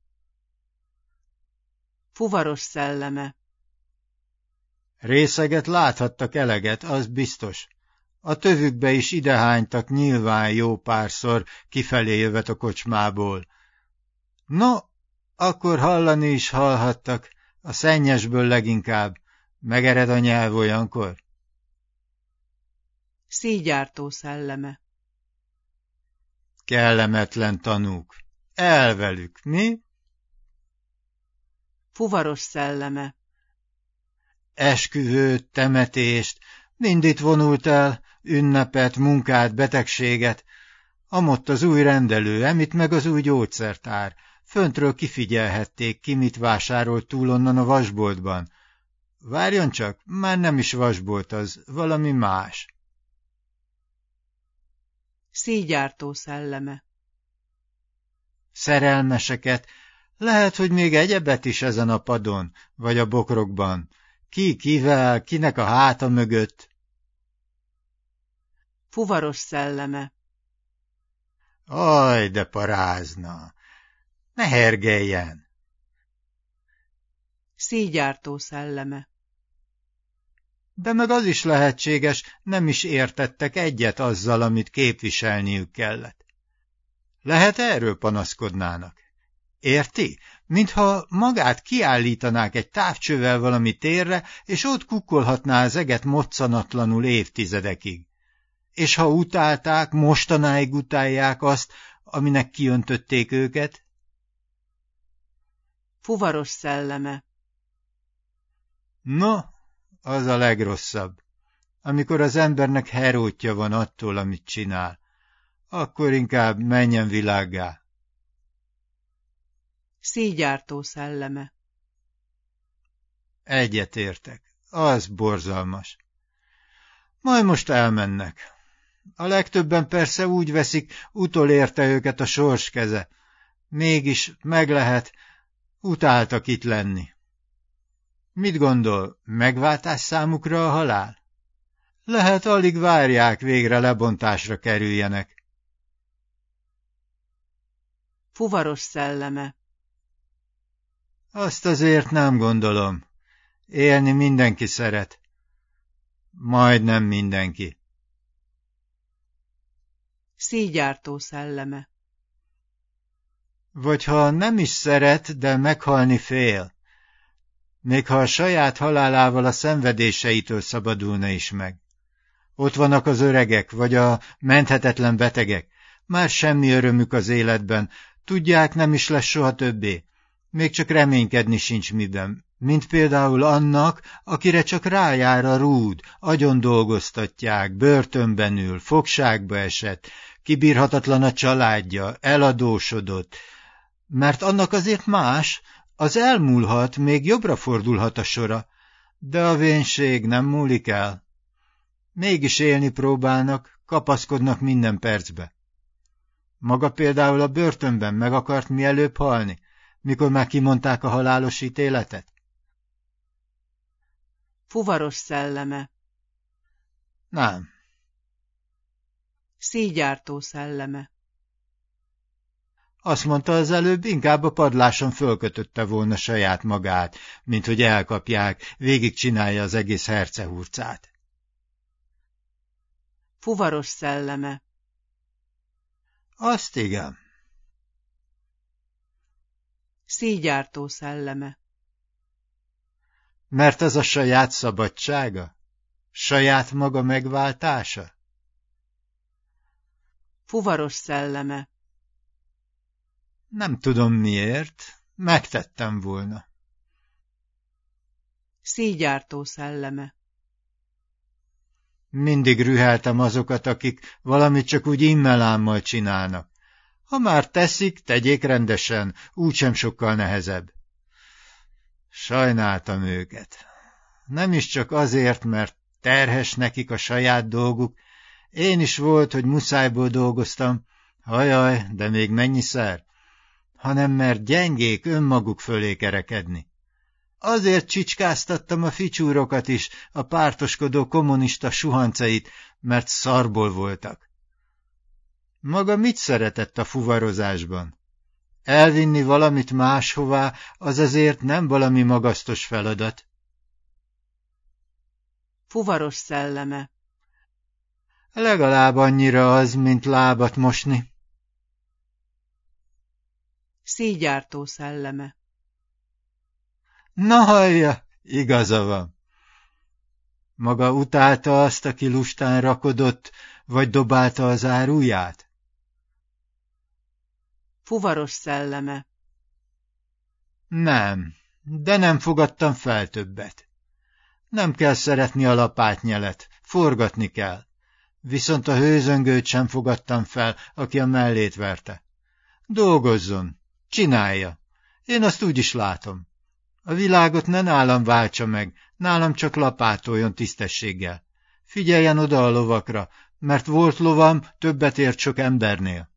Fuvaros szelleme. Részeget láthattak eleget, az biztos. A tövükbe is idehánytak nyilván jó párszor kifelé jövet a kocsmából. No, akkor hallani is hallhattak, a szennyesből leginkább. Megered a nyelv olyankor? Szígyártó szelleme. Kellemetlen tanúk. El velük, mi? Fuvaros szelleme. Esküvőt, temetést, mind itt vonult el, ünnepet, munkát, betegséget. Amott az új rendelő, emit meg az új gyógyszertár. Föntről kifigyelhették, ki mit vásárolt túl onnan a vasboltban. Várjon csak, már nem is vasbolt az, valami más. Szígyártó szelleme. Szerelmeseket, lehet, hogy még egyebet is ezen a padon, vagy a bokrokban. Ki kivel, kinek a háta mögött. Fuvaros szelleme. Aj, de parázna! Ne hergeljen! Szígyártó szelleme. De meg az is lehetséges, nem is értettek egyet azzal, amit képviselniük kellett. Lehet, erről panaszkodnának. Érti? Mintha magát kiállítanák egy távcsővel valami térre, és ott kukkolhatná az eget moccanatlanul évtizedekig. És ha utálták, mostanáig utálják azt, aminek kiöntötték őket? Fuvaros szelleme. No, az a legrosszabb. Amikor az embernek herótja van attól, amit csinál, akkor inkább menjen világgá. Szígyártó szelleme. Egyetértek, az borzalmas. Majd most elmennek. A legtöbben persze úgy veszik, utolérte őket a sors keze. Mégis meg lehet, utáltak itt lenni. Mit gondol, megváltás számukra a halál? Lehet, alig várják, végre lebontásra kerüljenek. Fuvaros szelleme. Azt azért nem gondolom. Élni mindenki szeret. Majdnem mindenki. Szígyártó szelleme. Vagy ha nem is szeret, de meghalni fél. még ha a saját halálával a szenvedéseitől szabadulna is meg. Ott vannak az öregek, vagy a menthetetlen betegek, már semmi örömük az életben, tudják, nem is lesz soha többé. Még csak reménykedni sincs miben, mint például annak, akire csak rájár a rúd, agyon dolgoztatják, börtönben ül, fogságba esett, kibírhatatlan a családja, eladósodott, mert annak azért más, az elmúlhat, még jobbra fordulhat a sora, de a vénség nem múlik el. Mégis élni próbálnak, kapaszkodnak minden percbe. Maga például a börtönben meg akart mielőbb halni, mikor már kimondták a halálos ítéletet? Fuvaros szelleme. Nem. Szíjgyártó szelleme. Azt mondta az előbb, inkább a padláson fölkötötte volna saját magát, mint hogy elkapják, végigcsinálja az egész hercehurcát. Fuvaros szelleme. Azt igen. Szíjgyártó szelleme. Mert ez a saját szabadsága? Saját maga megváltása? Fuvaros szelleme. Nem tudom miért, megtettem volna. Szíjgyártó szelleme. Mindig rüheltem azokat, akik valamit csak úgy immelámmal csinálnak. Ha már teszik, tegyék rendesen, úgysem sokkal nehezebb. Sajnáltam őket. Nem is csak azért, mert terhes nekik a saját dolguk, én is volt, hogy muszájból dolgoztam, hajaj, de még mennyiszer, hanem mert gyengék önmaguk fölé kerekedni. Azért csicskáztattam a ficsúrokat is, a pártoskodó kommunista suhancait, mert szarból voltak. Maga mit szeretett a fuvarozásban? Elvinni valamit máshová, az azért nem valami magasztos feladat. Fuvaros szelleme. Legalább annyira az, mint lábat mosni. Szíjgyártó szelleme. Na hallja, igaza van. Maga utálta azt, aki lustán rakodott, vagy dobálta az áruját? Fuvaros szelleme. Nem, de nem fogadtam fel többet. Nem kell szeretni a lapátnyelet, forgatni kell. Viszont a hőzöngőt sem fogadtam fel, aki a mellét verte. Dolgozzon, csinálja. Én azt úgy is látom. A világot ne nálam váltsa meg, nálam csak lapátoljon tisztességgel. Figyeljen oda a lovakra, mert volt lovam, többet ért sok embernél.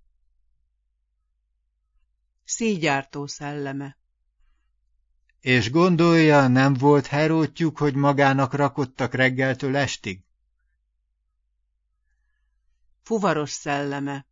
Szíjgyártó szelleme. És gondolja, nem volt herótjuk, hogy magának rakottak reggeltől estig? Fuvaros szelleme.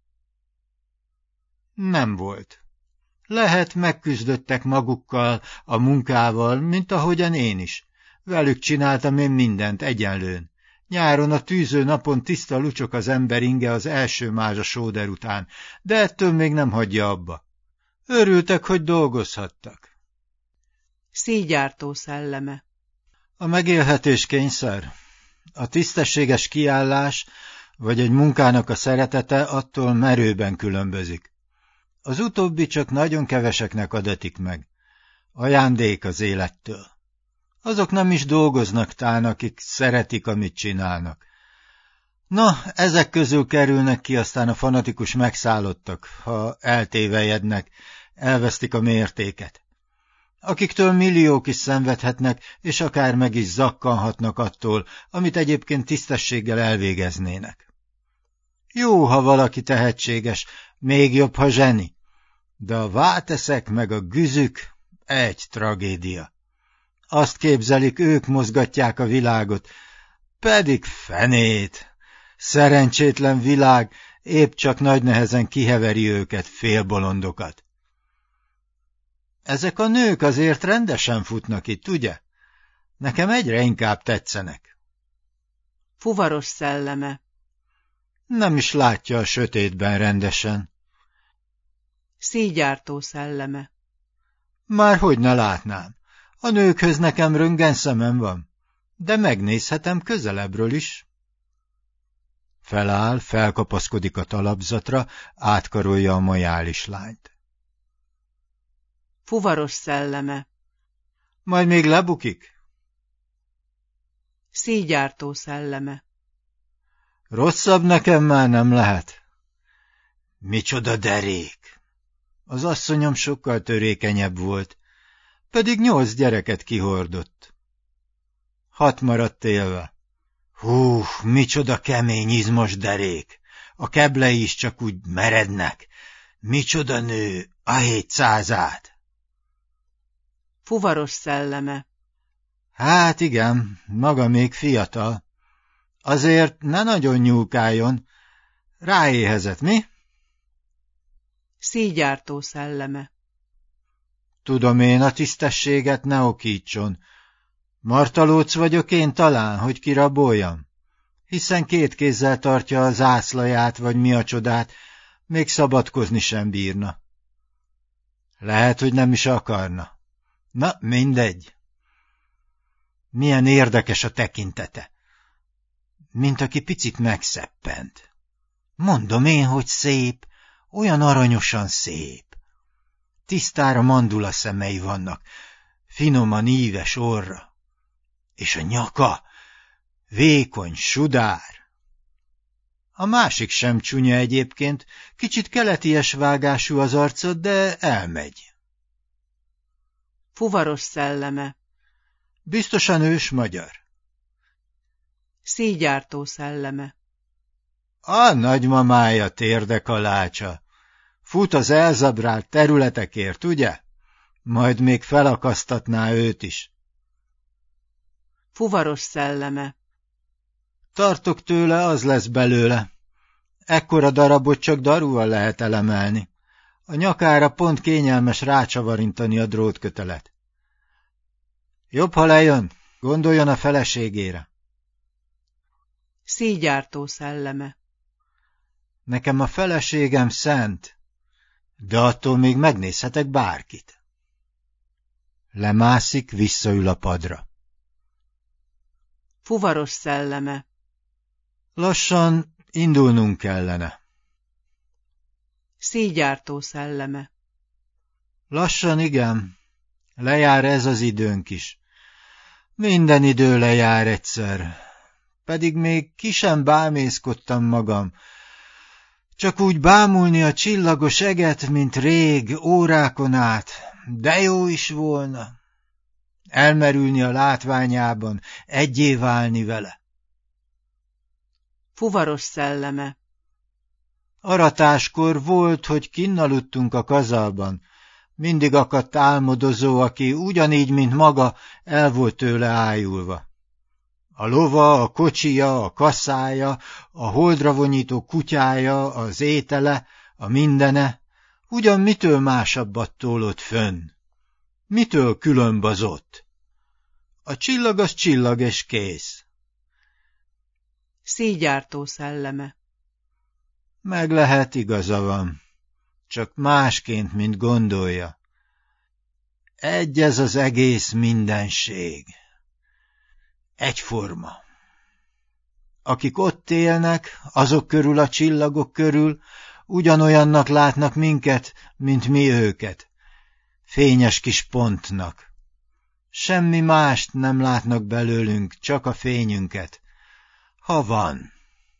Nem volt. Lehet, megküzdöttek magukkal, a munkával, mint ahogyan én is. Velük csináltam én mindent egyenlőn. Nyáron a tűző napon tiszta lucsok az ember inge az első mázsa sóder után, de ettől még nem hagyja abba. Örültek, hogy dolgozhattak. Szíjgyártó szelleme. A megélhetés kényszer, a tisztességes kiállás, vagy egy munkának a szeretete attól merőben különbözik. Az utóbbi csak nagyon keveseknek adatik meg. Ajándék az élettől. Azok nem is dolgoznak tán, akik szeretik, amit csinálnak. Na, ezek közül kerülnek ki aztán a fanatikus megszállottak, ha eltévejednek, elvesztik a mértéket. Akiktől milliók is szenvedhetnek, és akár meg is zakkanhatnak attól, amit egyébként tisztességgel elvégeznének. Jó, ha valaki tehetséges, még jobb, ha zseni, de a válteszek meg a güzük egy tragédia. Azt képzelik, ők mozgatják a világot, pedig fenét. Szerencsétlen világ épp csak nagy nehezen kiheveri őket, félbolondokat. Ezek a nők azért rendesen futnak itt, ugye? Nekem egyre inkább tetszenek. Fuvaros szelleme. Nem is látja a sötétben rendesen. Szíjgyártó szelleme. Már hogy ne látnám. A nőkhöz nekem röntgenszemem van, de megnézhetem közelebbről is. Feláll, felkapaszkodik a talapzatra, átkarolja a majális lányt. Fuvaros szelleme. Majd még lebukik? Szíjgyártó szelleme. Rosszabb nekem már nem lehet. Micsoda derék! Az asszonyom sokkal törékenyebb volt, pedig 8 gyereket kihordott. 6 maradt élve. Hú, micsoda kemény, izmos derék! A keblei is csak úgy merednek. Micsoda nő, a 700-át! Fuvaros szelleme. Hát igen, maga még fiatal. Azért ne nagyon nyúlkáljon. Ráéhezett, mi? Szíjgyártó szelleme. Tudom én, a tisztességet ne okítson. Martalóc vagyok én talán, hogy kiraboljam? Hiszen 2 kézzel tartja a zászlaját, vagy mi a csodát, még szabadkozni sem bírna. Lehet, hogy nem is akarna. Na, mindegy. Milyen érdekes a tekintete. Mint aki picit megszeppent. Mondom én, hogy szép, olyan aranyosan szép. Tisztára mandula szemei vannak, finoman íves orra. És a nyaka, vékony, sudár. A másik sem csúnya egyébként, kicsit keleties vágású az arcod, de elmegy. Fuvaros szelleme. Biztosan ős magyar. Szíjgyártó szelleme. A nagymamája térdekalácsa. Fut az elzabrált területekért, ugye? Majd még felakasztatná őt is. Fuvaros szelleme. Tartok tőle, az lesz belőle. Ekkora darabot csak darúval lehet elemelni. A nyakára pont kényelmes rácsavarintani a drótkötelet. Jobb, ha lejön, gondoljon a feleségére. Szíjgyártó szelleme. Nekem a feleségem szent, de attól még megnézhetek bárkit. Lemászik, visszaül a padra. Fuvaros szelleme. Lassan indulnunk kellene. Szíjgyártó szelleme. Lassan, igen. Lejár ez az időnk is. Minden idő lejár egyszer. Pedig még ki sem bámészkodtam magam. Csak úgy bámulni a csillagos eget, mint rég, órákon át. De jó is volna. Elmerülni a látványában, egyé válni vele. Fuvaros szelleme. Aratáskor volt, hogy kinn aludtunk a kazalban. Mindig akadt álmodozó, aki ugyanígy, mint maga, el volt tőle ájulva. A lova, a kocsija, a kaszája, a holdra vonyító kutyája, az étele, a mindene, ugyan mitől másabbat tólott fönn? Mitől különbazott? A csillag az csillag és kész. Szíjgyártó szelleme. Meg lehet, igaza van, csak másként, mint gondolja. Egy ez az egész mindenség. Egyforma. Akik ott élnek, azok körül a csillagok körül, ugyanolyannak látnak minket, mint mi őket. Fényes kis pontnak. Semmi mást nem látnak belőlünk, csak a fényünket. Ha van.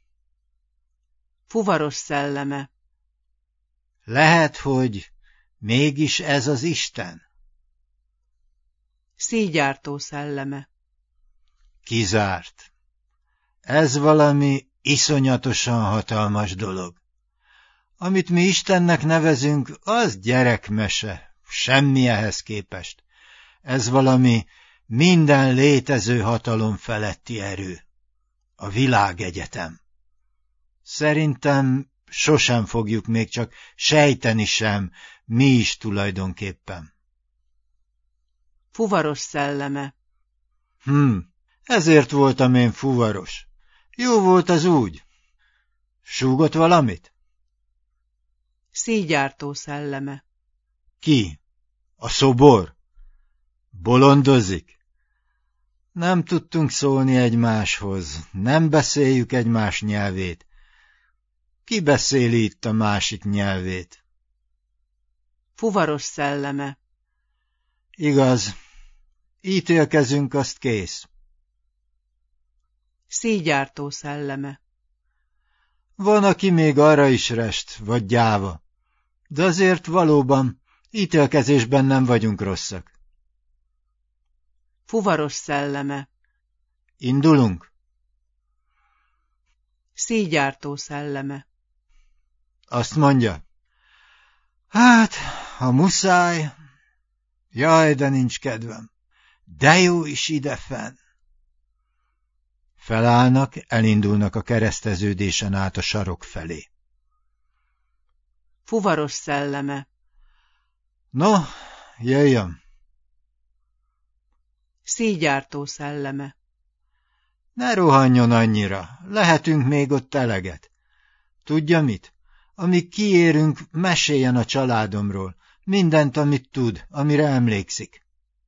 Fuvaros szelleme. Lehet, hogy mégis ez az Isten? Szíjgyártó szelleme. Kizárt. Ez valami iszonyatosan hatalmas dolog. Amit mi Istennek nevezünk, az gyerekmese, semmi ehhez képest. Ez valami minden létező hatalom feletti erő. A világegyetem. Szerintem sosem fogjuk még csak sejteni sem, mi is tulajdonképpen. Fuvaros szelleme. Ezért voltam én fuvaros. Jó volt az úgy. Súgott valamit? Szíjgyártó szelleme. Ki? A szobor? Bolondozik? Nem tudtunk szólni egymáshoz, nem beszéljük egymás nyelvét. Ki beszéli itt a másik nyelvét? Fuvaros szelleme. Igaz, ítélkezünk, azt kész. Szígyártó szelleme. Van, aki még arra is rest, vagy gyáva, de azért valóban ítélkezésben nem vagyunk rosszak. Fuvaros szelleme. Indulunk? Szígyártó szelleme. Azt mondja. Hát, ha muszáj. Jaj, de nincs kedvem. De jó is idefenn. Felállnak, elindulnak a kereszteződésen át a sarok felé. Fuvaros szelleme. No, jöjjön. Szígyártó szelleme. Ne rohanjon annyira, lehetünk még ott eleget. Tudja mit? Amíg kiérünk, meséljen a családomról, mindent, amit tud, amire emlékszik.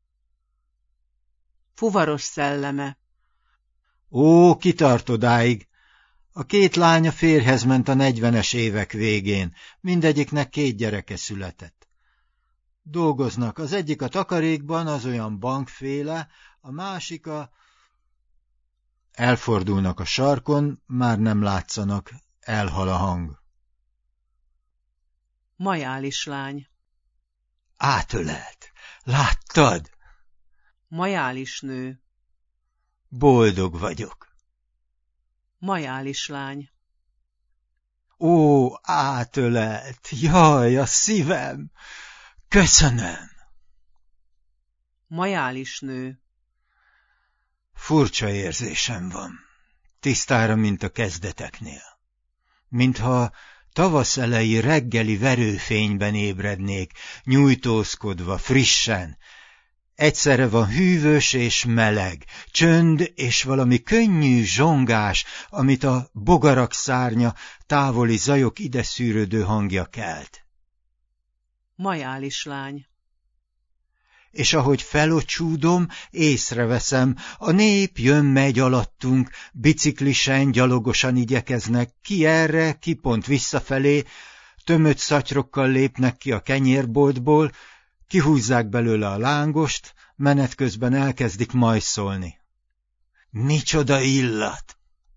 Fuvaros szelleme. Ó, kitart odáig. A két lánya férjhez ment a 40-es évek végén, mindegyiknek 2 gyereke született. Dolgoznak, az egyik a takarékban, az olyan bankféle, a másik a... Elfordulnak a sarkon, már nem látszanak, elhal a hang. Majális lány. Átölelt. Láttad? Majális nő. Boldog vagyok. Majális lány. Ó, átölelt. Jaj, a szívem. Köszönöm. Majális nő. Furcsa érzésem van. Tisztára, mint a kezdeteknél. Mintha tavasz elejé reggeli verőfényben ébrednék, nyújtózkodva, frissen. Egyszerre van hűvös és meleg, csönd és valami könnyű zsongás, amit a bogarak szárnya, távoli zajok ide szűrődő hangja kelt. Majális lány. És ahogy felocsúdom, észreveszem, a nép jön-megy alattunk, biciklisen, gyalogosan igyekeznek, ki erre, ki pont visszafelé, tömött szatyrokkal lépnek ki a kenyérboltból, kihúzzák belőle a lángost, menet közben elkezdik majszolni. Micsoda illat!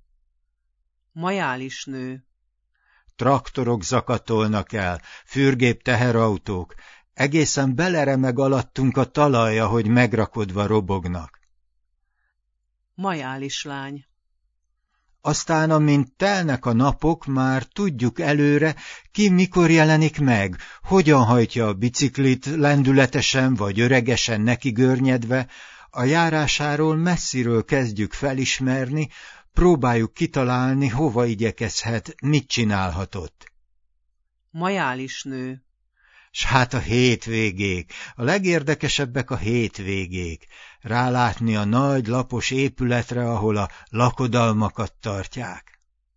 Majális nő. Traktorok zakatolnak el, fürgép teherautók, egészen beleremeg alattunk a talaj, ahogy megrakodva robognak. Majális lány. Aztán, amint telnek a napok, már tudjuk előre, ki mikor jelenik meg, hogyan hajtja a biciklit, lendületesen vagy öregesen nekigörnyedve, a járásáról messziről kezdjük felismerni, próbáljuk kitalálni, hova igyekezhet, mit csinálhatott. Majális nő. S hát a hétvégék, a legérdekesebbek a hétvégék, rálátni a nagy, lapos épületre, ahol a lakodalmakat tartják.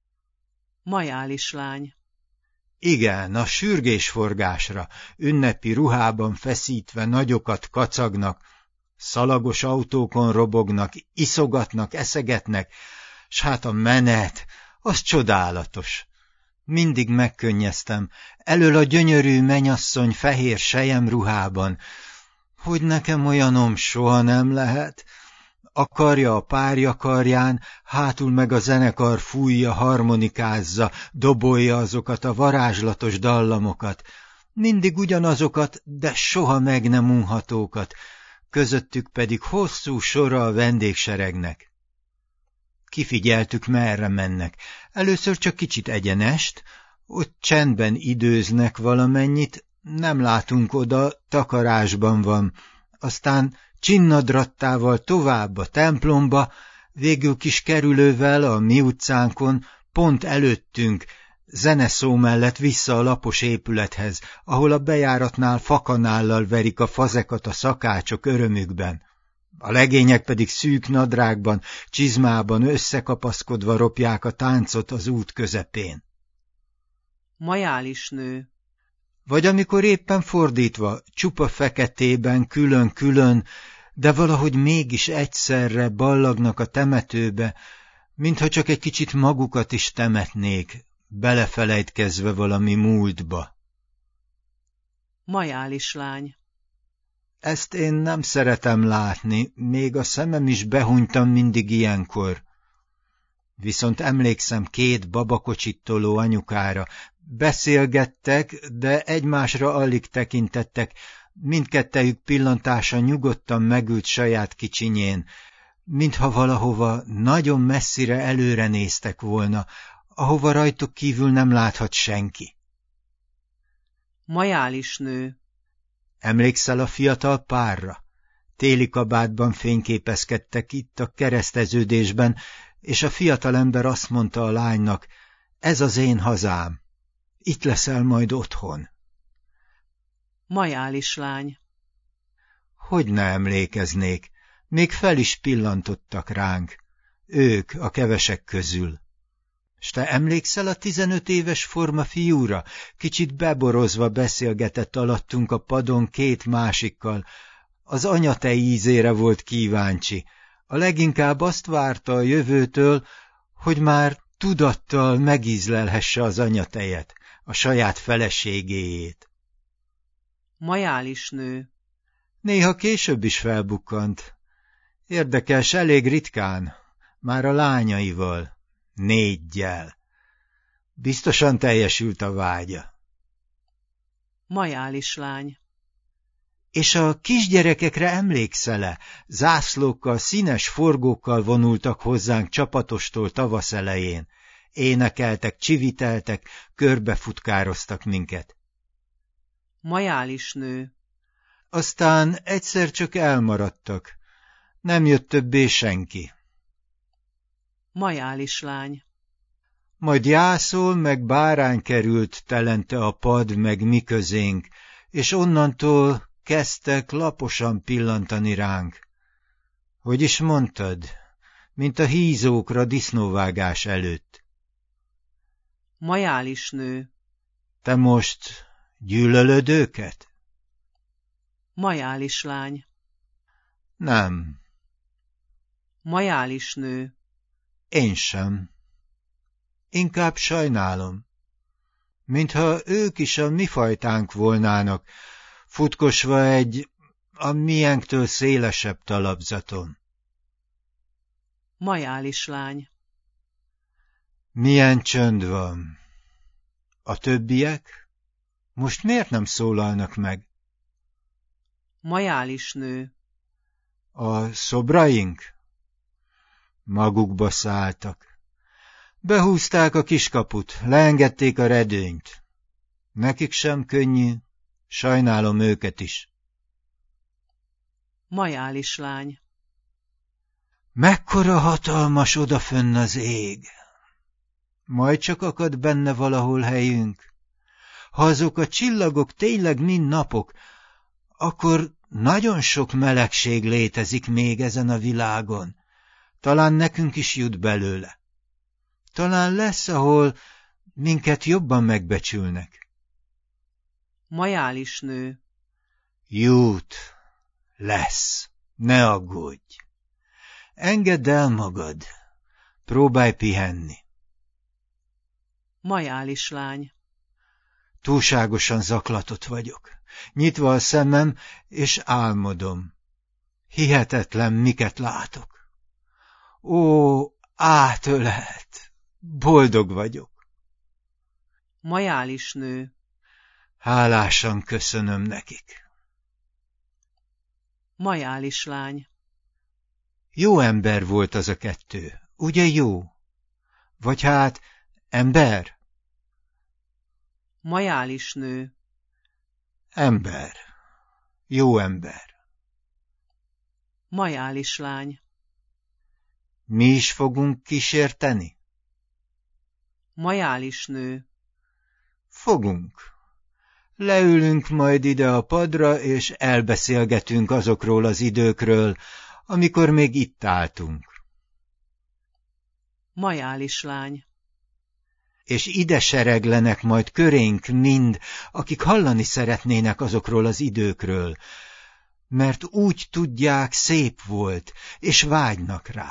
Majális lány. Igen, a sürgésforgásra, ünnepi ruhában feszítve nagyokat kacagnak, szalagos autókon robognak, iszogatnak, eszegetnek, s hát a menet, az csodálatos. Mindig megkönnyeztem, elől a gyönyörű menyasszony fehér selyemruhában, hogy nekem olyanom soha nem lehet. A karja a párja karján, hátul meg a zenekar fújja, harmonikázza, dobolja azokat a varázslatos dallamokat, mindig ugyanazokat, de soha meg nem unhatókat, közöttük pedig hosszú sora a vendégseregnek. Kifigyeltük, merre mennek. Először csak kicsit egyenest, ott csendben időznek valamennyit, nem látunk oda, takarásban van. Aztán csinnadrattával tovább a templomba, végül kis kerülővel a mi utcánkon, pont előttünk, zeneszó mellett vissza a lapos épülethez, ahol a bejáratnál fakanállal verik a fazekat a szakácsok örömükben. A legények pedig szűk nadrágban, csizmában összekapaszkodva ropják a táncot az út közepén. Majális nő. Vagy amikor éppen fordítva, csupa feketében, külön-külön, de valahogy mégis egyszerre ballagnak a temetőbe, mintha csak egy kicsit magukat is temetnék, belefelejtkezve valami múltba. Majális lány. Ezt én nem szeretem látni, még a szemem is behunytam mindig ilyenkor. Viszont emlékszem 2 babakocsit toló anyukára. Beszélgettek, de egymásra alig tekintettek, mindkettejük pillantása nyugodtan megült saját kicsinyén, mintha valahova nagyon messzire előre néztek volna, ahova rajtuk kívül nem láthat senki. Majális nő. Emlékszel a fiatal párra? Téli kabátban fényképezkedtek itt a kereszteződésben, és a fiatalember azt mondta a lánynak, ez az én hazám, itt leszel majd otthon. Majális lány. Hogy ne emlékeznék, még fel is pillantottak ránk, ők a kevesek közül. S te emlékszel a 15 éves forma fiúra? Kicsit beborozva beszélgetett alattunk a padon 2 másikkal. Az anyatej ízére volt kíváncsi. A leginkább azt várta a jövőtől, hogy már tudattal megízlelhesse az anyatejet, a saját feleségéjét. Majális nő. Néha később is felbukkant. Érdekes, elég ritkán, már a lányaival, 4-jel. Biztosan teljesült a vágya. Majális lány. És a kisgyerekekre emlékszel-e? Zászlókkal, színes forgókkal vonultak hozzánk csapatostól tavasz elején. Énekeltek, csiviteltek, körbefutkároztak minket. Majális nő. Aztán egyszer csak elmaradtak. Nem jött többé senki. Majális lány. Majd jászol, meg bárány került telente a pad, meg mi közénk, és onnantól kezdtek laposan pillantani ránk. Hogy is mondtad? Mint a hízókra disznóvágás előtt. Majális nő. Te most gyűlölöd őket? Majális lány. Nem. Majális nő. Én sem. Inkább sajnálom. Mintha ők is a mi fajtánk volnának, futkosva egy a miénktől szélesebb talapzaton. Majális lány. Milyen csönd van. A többiek? Most miért nem szólalnak meg? Majális nő. A szobraink? Magukba szálltak. Behúzták a kiskaput, leengedték a redőnyt. Nekik sem könnyű, sajnálom őket is. Majális lány. Mekkora hatalmas odafönn az ég! Majd csak akad benne valahol helyünk. Ha azok a csillagok tényleg mind napok, akkor nagyon sok melegség létezik még ezen a világon. Talán nekünk is jut belőle. Talán lesz, ahol minket jobban megbecsülnek. Majális nő. Jut, lesz, ne aggódj. Engedd el magad, próbálj pihenni. Majális lány. Túlságosan zaklatott vagyok. Nyitva a szemem, és álmodom. Hihetetlen, miket látok. Ó, átölelt, boldog vagyok. Majális nő. Hálásan köszönöm nekik. Majális lány. Jó ember volt az a 2, ugye jó? Vagy hát ember? Majális nő. Ember. Jó ember. Majális lány. Mi is fogunk kísérteni? Majális nő. Fogunk. Leülünk majd ide a padra, és elbeszélgetünk azokról az időkről, amikor még itt álltunk. Majális lány. És ide sereglenek majd körénk mind, akik hallani szeretnének azokról az időkről. mert úgy tudják, szép volt, és vágynak rá.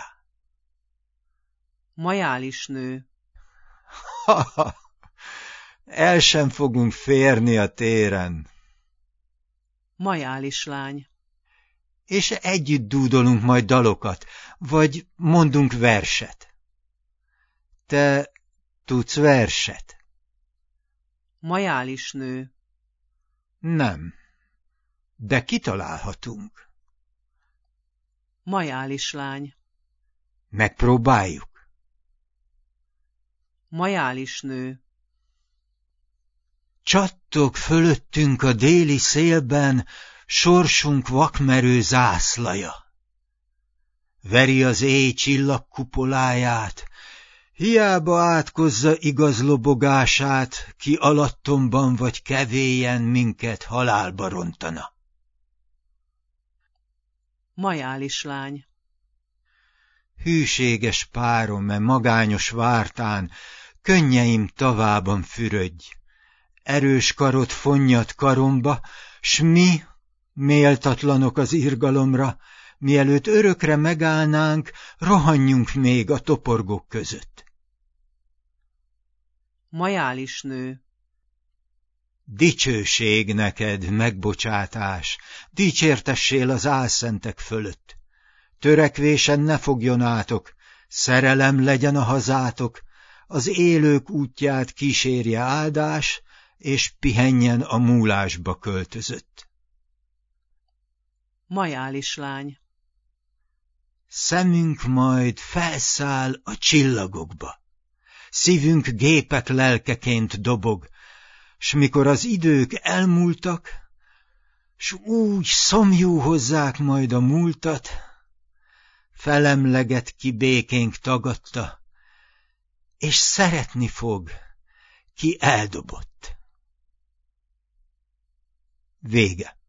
Majális nő. Ha-ha! El sem fogunk férni a téren. Majális lány. És együtt dúdolunk majd dalokat, vagy mondunk verset. Te tudsz verset? Majális nő. Nem, de kitalálhatunk. Majális lány. Megpróbáljuk. Majális nő. Csattog fölöttünk a déli szélben sorsunk vakmerő zászlaja. Veri az éj csillagkupoláját, hiába átkozza igaz lobogását, ki alattomban vagy kevélyen minket halálba rontana. Majális lány. Hűséges párom, magányos vártán, könnyeim tavában fürödj. Erős karod fonnyad karomba, s mi, méltatlanok az irgalomra, mielőtt örökre megállnánk, rohanjunk még a toporgók között. Majális nő. Dicsőség neked, megbocsátás, dicsértessél az álszentek fölött. Törekvésen ne fogjonátok, szerelem legyen a hazátok, az élők útját kísérje áldás, és pihenjen a múlásba költözött. Majális lány. Szemünk majd felszáll a csillagokba, szívünk gépek lelkeként dobog, s mikor az idők elmúltak, s úgy szomjú hozzák majd a múltat, felemleget ki békénk tagadta, és szeretni fog, ki eldobott. Vége.